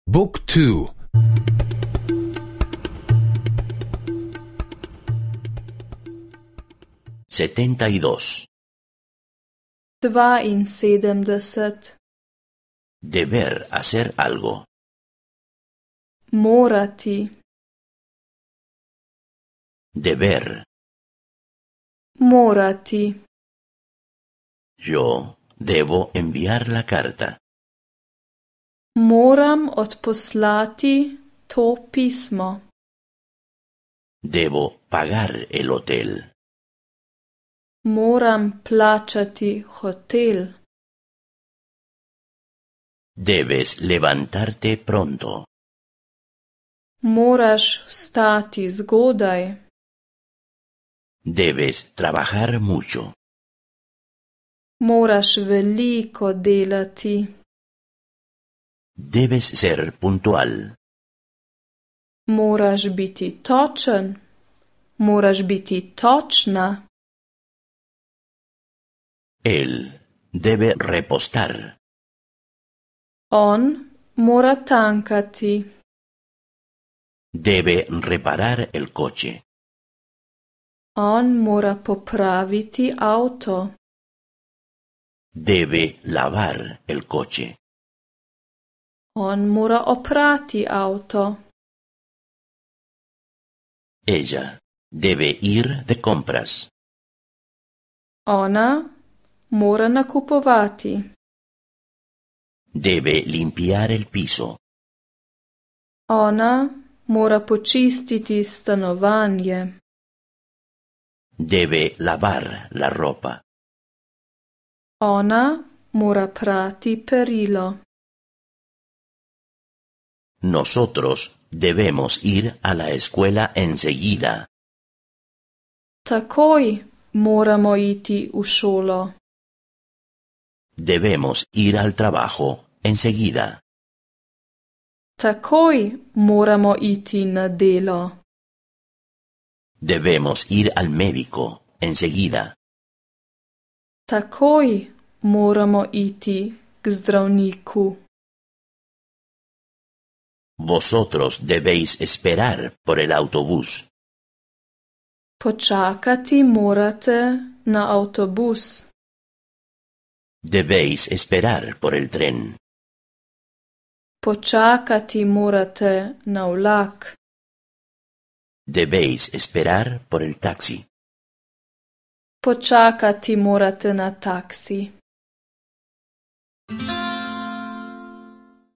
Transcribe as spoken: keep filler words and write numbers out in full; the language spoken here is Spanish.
Book two. setenta y dos. dvainsedemdeset. Deber hacer algo. Morati. Deber. Morati. Yo debo enviar la carta. Moram odposlati to pismo. Debo pagar el hotel. Moram plačati hotel. Debes levantarte pronto. Moraš vstati zgodaj. Debes trabajar mucho. Moraš veliko delati. Debes ser puntual. Moraš biti točen. Moraš biti točna. Él debe repostar. On mora tankati. Debe reparar el coche. On mora popraviti avto. Debe lavar el coche. On mora oprati avto. Ella debe ir de compras. Ona mora nakupovati. Debe limpiar el piso. Ona mora počistiti stanovanje. Debe lavar la ropa. Ona mora prati perilo. Nosotros debemos ir a la escuela enseguida. Takoj moramo iti v šolo. Debemos ir al trabajo enseguida. Takoj moramo iti na delo. Debemos ir al médico enseguida. Takoj moramo iti k zdravniku. Vosotros debéis esperar por el autobús. Počakati morate na avtobus. Debéis esperar por el tren. Počakati morate na vlak. Debéis esperar por el taxi. Počakati morate na taksi.